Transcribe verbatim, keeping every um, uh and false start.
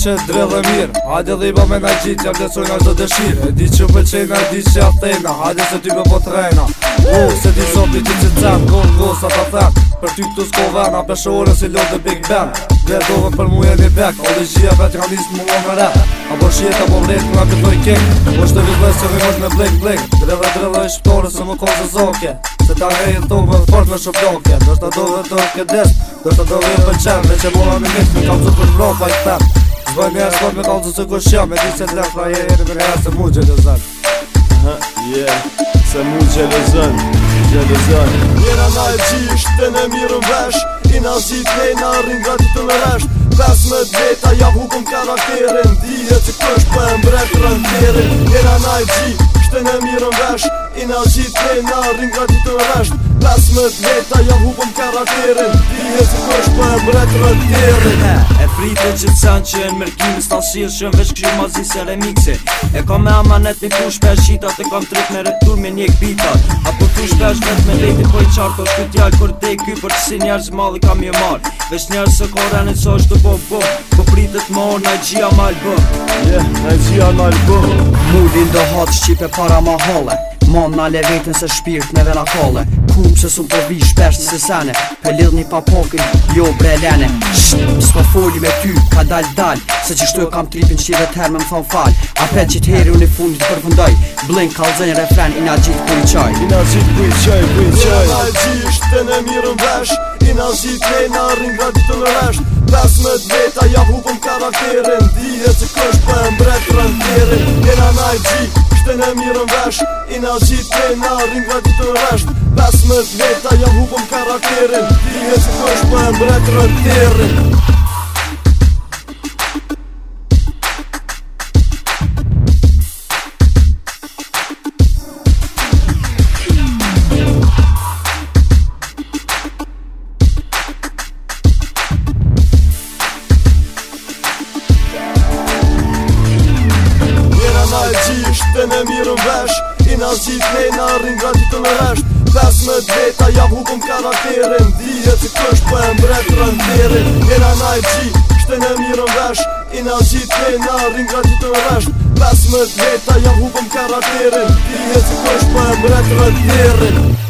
që drellë mirë. Hajde dhe i ba me na gjitë, jam desoj nga qdo dëshirë. E di që pëlqejna, e di që atena, hajde se ty me po trejna. U, se di sot i ti që cem, go, go, sa ta them. Për ty këtu s'ko vena, peshe ore si lot dhe Big Ben. Gledove për mu e një bek, o dhe gjia vet ka nisë mu më rap. Apo shjet, apo vlet, këna pëtoj kek. O shte vizlej se vimos me blek, blek. Drelle, drelle i shptore se më konë se zoke. Se ta ngejnë to me fort me shoploke. Dështë ta dove të ke des, dështë ta dove i pëlqen. Dhe që mora në mitë, mi kam zë për vropa i tem. Zboj me e shkot me kalë zë se kush jam. E di se të lekra jeri me njerë se mu gjelëzën. Yeah, se mu gjelëzën, gjelëzën. Njera na e gjisht, të në mirën vesh. I na zit lejna, rrin gati të në resht. pesëmbëdhjetë veta, ja hukëm karakterin. Dihet që kësh për e mbret rënterin. Njera na e gjisht, të në mirën vesh. I na zit lejna, rrin gati të në resht. pesëmbëdhjetë veta, ja hukëm karakterin. Dihet që kësh për e mbret rënterin. E frite që të sen që e në mërkimi s'ta shirë që në veç këshirë ma zi se remixi. E ka me amanet një tu shpesh qitat. E kam trit me retur me njek bitat. Apo tu shpesh vet me lejti po i qarto shkytjall. Kur te i ky për që si njerë zmalli kam je marr. Vesh njerë se korenit so është të bo bo. Po pritet më orë Najgjia ma albë. Yeah, Najgjia ma albë. Mullin do hatë shqipe para ma hale. Mam na le vetën se shpirt me vena kale. Kum se sun përvi shpesh se sene. Pe lidh një papokin, jo bre lene. Shht, s'po foli me ty, ka dal dal. Se që shtu e kam tripin qive terë me më thon fal. Apet që t'heri unë i fundit përfundoj. Blink kalzën e refren, i na gjit ku i qaj. I na gjit ku i qaj, ku i qaj. I na gjisht të në mirën vesh. I na gjit lejna, rrin gati të në resht. pesëmbëdhjetë veta, ja hukëm karakterin. Dihet që kësh për e mbret rënterin. Njera na e gjit, shte në mirën vesh. I na gjit lejna, rrin gati të në resht. pesëmbëdhjetë veta, ja hukëm karakterin. Dihet që kësh për e mbret rënterin. Të në mirën vesh. I na gjit lejna, rrin gati të në resht. pesëmbëdhjetë veta, ja hukëm karakterin. Dihet që kësh për e mbret rënterin. Njera na e gjit, shte në mirën vesh. I na gjit lejna, rrin gati të në resht. pesëmbëdhjetë veta, ja hukëm karakterin. Dihet që kësh për e mbret rënterin.